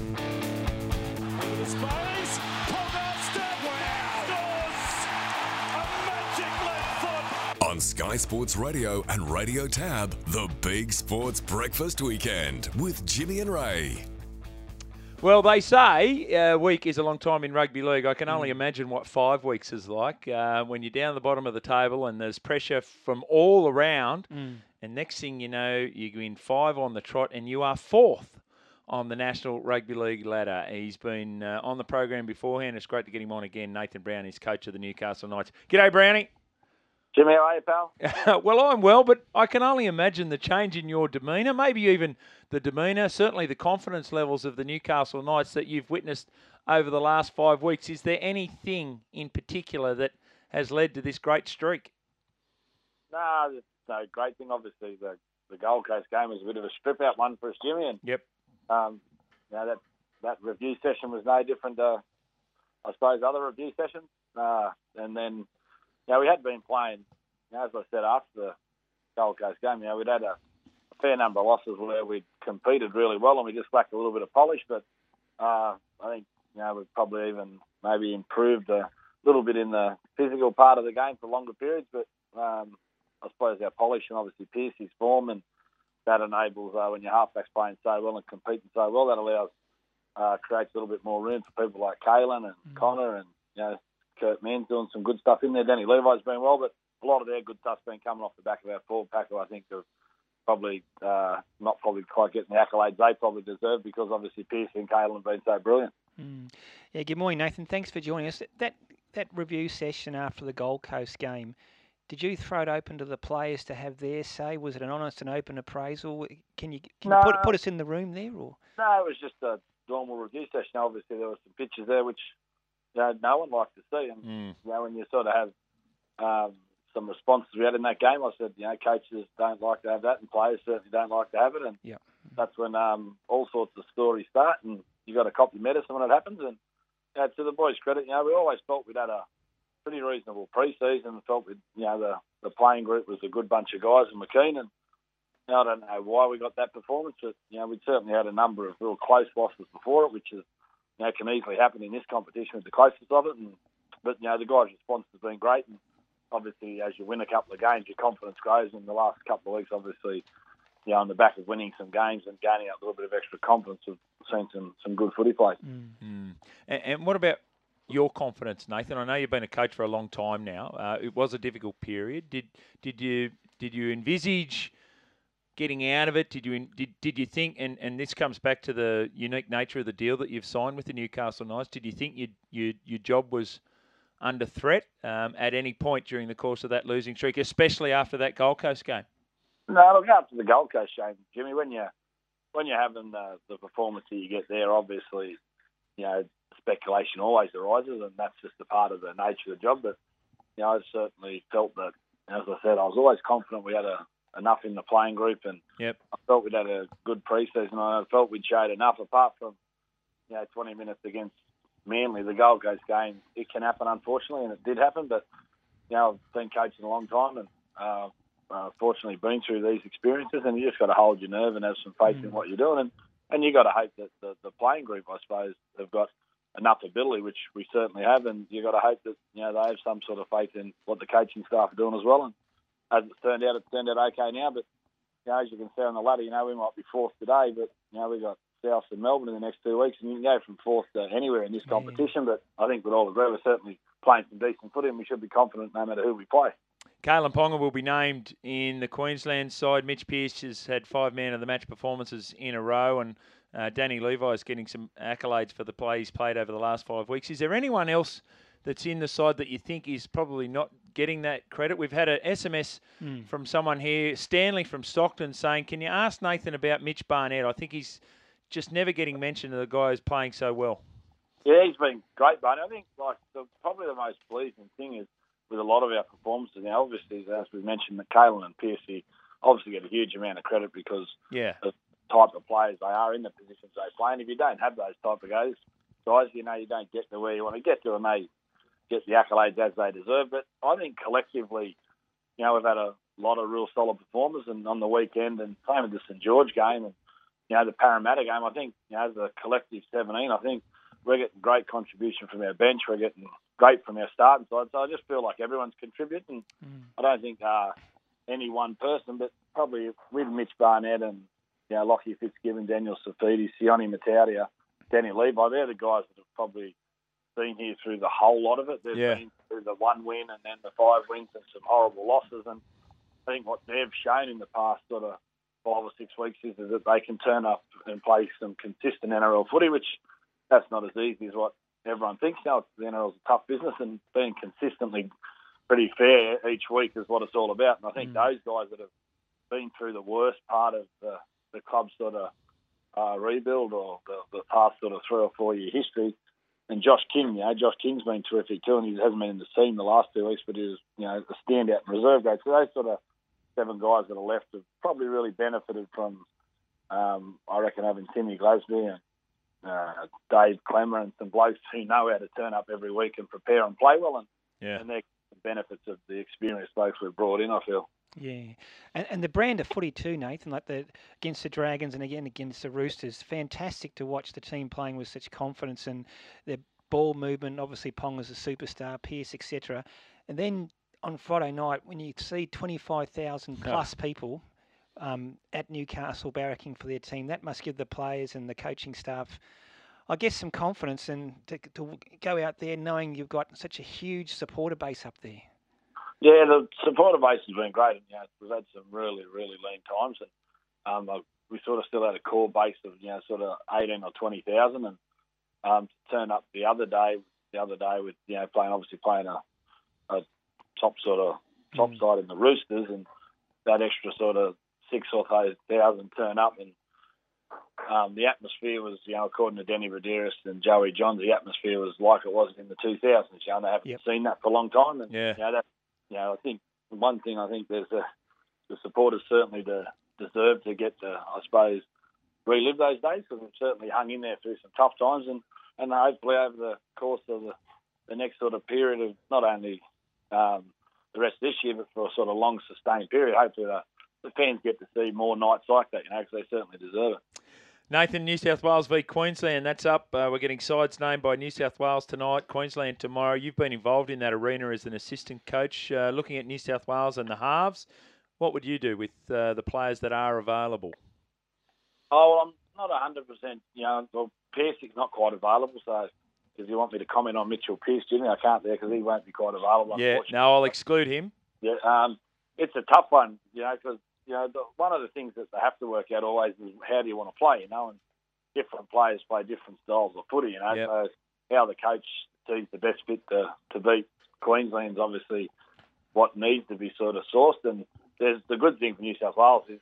Into the space. Pogba scores a magic left foot. On Sky Sports Radio and Radio Tab, the Big Sports Breakfast Weekend with Jimmy and Ray. Well, they say a week is a long time in rugby league. I can only imagine what 5 weeks is like when you're down the bottom of the table and there's pressure from all around. And next thing you know, you win 5 on the trot and you are 4th on the National Rugby League ladder. He's been on the program beforehand. It's great to get him on again. Nathan Brown is coach of the Newcastle Knights. G'day, Brownie. Jimmy, how are you, pal? Well, I'm well, but I can only imagine the change in your demeanour, maybe even the demeanour, certainly the confidence levels of the Newcastle Knights that you've witnessed over the last 5 weeks. Is there anything in particular that has led to this great streak? No, it's no great thing. Obviously, the Gold Coast game was a bit of a strip-out one for us, Jimmy. And, Yep. That review session was no different to, I suppose, other review sessions. And then, we had been playing, as I said, after the Gold Coast game, we'd had a fair number of losses where we'd competed really well and we just lacked a little bit of polish. But I think, we've probably even maybe improved a little bit in the physical part of the game for longer periods. But I suppose our polish and obviously Pierce's form, and that enables when your halfback's playing so well and competing so well, that allows, creates a little bit more room for people like Kalen and Connor and, Kurt Mann's doing some good stuff in there. Danny Levi's been well, but a lot of their good stuff's been coming off the back of our forward pack, who I think have probably not quite getting the accolades they probably deserve, because obviously Pierce and Kalen have been so brilliant. Yeah, good morning, Nathan. Thanks for joining us. That review session after the Gold Coast game, did you throw it open to the players to have their say? Was it an honest and open appraisal? Can you put us in the room there? Or? No, it was just a normal review session. Obviously, there were some pictures there which no one liked to see. And when you sort of have some responses we had in that game, I said, coaches don't like to have that, and players certainly don't like to have it. And that's when all sorts of stories start, and you got to copy medicine when it happens. And to the boys' credit, we always felt we'd had a pretty reasonable pre-season, and felt the playing group was a good bunch of guys and we're keen. And I don't know why we got that performance, but we'd certainly had a number of real close losses before it, which is can easily happen in this competition with the closest of it. But the guys' response has been great. And obviously, as you win a couple of games, your confidence grows. In the last couple of weeks, obviously, on the back of winning some games and gaining a little bit of extra confidence, we've seen some good footy play. And what about your confidence, Nathan? I know you've been a coach for a long time now. It was a difficult period. Did you envisage getting out of it? Did you think, and this comes back to the unique nature of the deal that you've signed with the Newcastle Knights, did you think your job was under threat at any point during the course of that losing streak, especially after that Gold Coast game? No, look, after the Gold Coast game, Jimmy, when you're having the performance that you get there, obviously, speculation always arises, and that's just a part of the nature of the job. But I certainly felt that, as I said, I was always confident we had enough in the playing group, and I felt we'd had a good pre-season. I felt we'd showed enough, apart from 20 minutes against Manly, the Gold Coast game. It can happen, unfortunately, and it did happen. But I've been coaching a long time, and fortunately been through these experiences, and you just got to hold your nerve and have some faith in what you're doing, and you got to hope that the playing group, I suppose, have got enough ability, which we certainly have, and you got to hope that they have some sort of faith in what the coaching staff are doing as well. And as it's turned out okay now. But as you can see on the ladder, we might be fourth today, but we got South and Melbourne in the next 2 weeks, and you can go from fourth to anywhere in this competition. But I think we'd all agree we're certainly playing some decent footy, and we should be confident no matter who we play. Kalen Ponga will be named in the Queensland side. Mitch Pearce has had 5 man of the match performances in a row, and Danny Levi is getting some accolades for the play he's played over the last 5 weeks. Is there anyone else that's in the side that you think is probably not getting that credit? We've had an SMS from someone here, Stanley from Stockton, saying, can you ask Nathan about Mitch Barnett? I think he's just never getting mentioned of the guy who's playing so well. Yeah, he's been great, Barnett. I think probably the most pleasing thing is with a lot of our performances now, obviously, as we mentioned, that Kalen and Pierce obviously get a huge amount of credit because of the type of players they are in the positions they play. And if you don't have those type of guys, you don't get to where you want to get to, and they get the accolades as they deserve. But I think collectively, we've had a lot of real solid performers, and on the weekend, and same with the St George game, and the Parramatta game, I think, as a collective 17, I think we're getting great contribution from our bench. We're getting great from our starting side. So I just feel like everyone's contributing. I don't think any one person, but probably with Mitch Barnett and Lockie Fitzgibbon, Daniel Safidi, Sione Matautia, Danny Levi, they're the guys that have probably been here through the whole lot of it. They've been through the 1 win and then the 5 wins and some horrible losses. And I think what they've shown in the past sort of 5 or 6 weeks is that they can turn up and play some consistent NRL footy, which that's not as easy as what everyone thinks now. The NRL's a tough business, and being consistently pretty fair each week is what it's all about. And I think those guys that have been through the worst part of the club's sort of rebuild or the past sort of 3 or 4 year history. And Josh King, Josh King's been terrific too, and he hasn't been in the team the last 2 weeks, but he was, a standout in reserve grade. So those sort of 7 guys that are left have probably really benefited from, I reckon, having Timmy Glasby and Dave Clemmer and some blokes who know how to turn up every week and prepare and play well, and they're the benefits of the experienced folks we've brought in, I feel. Yeah, and the brand of footy too, Nathan, like against the Dragons and again against the Roosters, fantastic to watch the team playing with such confidence and their ball movement. Obviously, Ponga's a superstar, Pearce, etc. And then on Friday night, when you see 25,000 plus people at Newcastle barracking for their team, that must give the players and the coaching staff, I guess, some confidence and to go out there knowing you've got such a huge supporter base up there. Yeah, the supporter base has been great. We've had some really, really lean times, and we sort of still had a core base of sort of 18 or 20,000, and to turn up the other day with playing a top side in the Roosters, and that extra sort of 6 or 8,000 turn up, and the atmosphere was, according to Denny Radiris and Joey Johns, the atmosphere was like it was in the 2000s. They haven't seen that for a long time, and I think one thing there's the supporters certainly deserve to get to, I suppose, relive those days, because we've certainly hung in there through some tough times, and hopefully over the course of the next sort of period of not only the rest of this year, but for a sort of long sustained period, hopefully the fans get to see more nights like that, because they certainly deserve it. Nathan, New South Wales v Queensland, that's up. We're getting sides named by New South Wales tonight, Queensland tomorrow. You've been involved in that arena as an assistant coach. Looking at New South Wales and the halves, what would you do with the players that are available? Oh, well, I'm not 100%. Well, Pearce is not quite available, so if you want me to comment on Mitchell Pearce, Jimmy, I can't there because he won't be quite available. Yeah, no, I'll exclude him. Yeah, it's a tough one, because one of the things that they have to work out always is how do you want to play, and different players play different styles of footy, So how the coach sees the best fit to beat Queensland's obviously what needs to be sort of sourced. And there's the good thing for New South Wales is,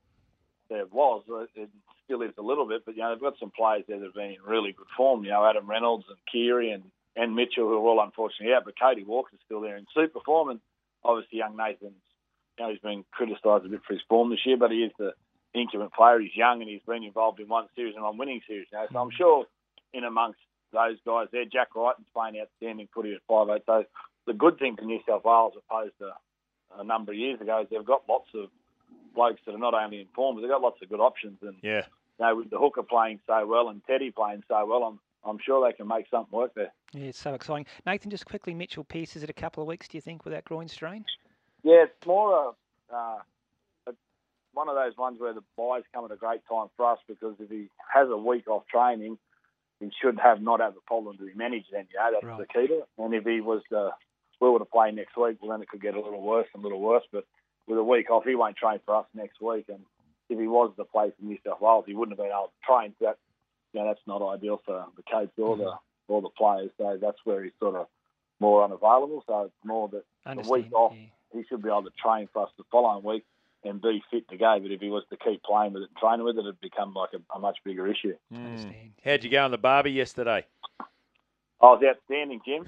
it still is a little bit, but they've got some players there that have been in really good form. Adam Reynolds and Keary and Mitchell, who are all unfortunately out, but Cody Walker's still there in super form, and obviously young Nathan's. He's been criticised a bit for his form this year, but he is the incumbent player. He's young and he's been involved in one series and one winning series now. So I'm sure in amongst those guys there, Jack Wrighton's playing outstanding footy at 5'8". So the good thing for New South Wales, opposed to a number of years ago, is they've got lots of blokes that are not only in form, but they've got lots of good options. And with the hooker playing so well and Teddy playing so well, I'm sure they can make something work there. Yeah, it's so exciting. Nathan, just quickly, Mitchell Pearce, is it a couple of weeks, do you think, with that groin strain? Yeah, it's more one of those ones where the buys come at a great time for us, because if he has a week off training, he should not have a problem to be managed then. That's the key to it. And if he was we were to play next week, well, then it could get a little worse. But with a week off, he won't train for us next week. And if he was to play for New South Wales, he wouldn't have been able to train. So that's not ideal for the coach or the players. So that's where he's sort of more unavailable. So it's more that the week off, he should be able to train for us the following week and be fit to go. But if he was to keep playing with it and training with it, it'd become like a much bigger issue. How'd you go on the barbie yesterday? Oh, it was outstanding, Jim.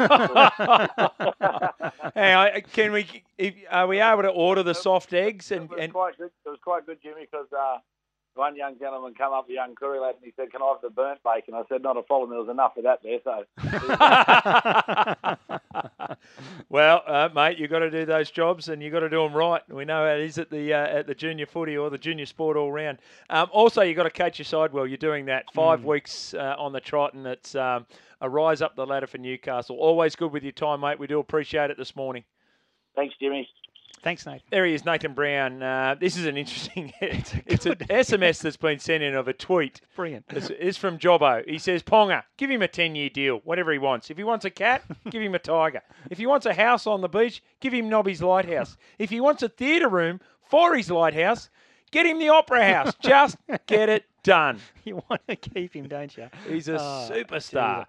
Are we able to order the soft eggs? It was quite good, Jimmy, because one young gentleman come up, a young curry lad, and he said, "Can I have the burnt bacon?" I said, "Not a problem. There was enough of that there." So Well, mate, you've got to do those jobs and you've got to do them right. We know how it is at the junior footy or the junior sport all round. Also, you've got to coach your side well. You're doing that. 5 weeks on the trot, and it's a rise up the ladder for Newcastle. Always good with your time, mate. We do appreciate it this morning. Thanks, Jimmy. Thanks, Nathan. There he is, Nathan Brown. This is an interesting... it's an SMS that's been sent in of a tweet. Brilliant. It's from Jobbo. He says, Ponga, give him a 10-year deal, whatever he wants. If he wants a cat, give him a tiger. If he wants a house on the beach, give him Nobby's Lighthouse. If he wants a theatre room for his lighthouse, get him the Opera House. Just get it done. You want to keep him, don't you? He's a superstar.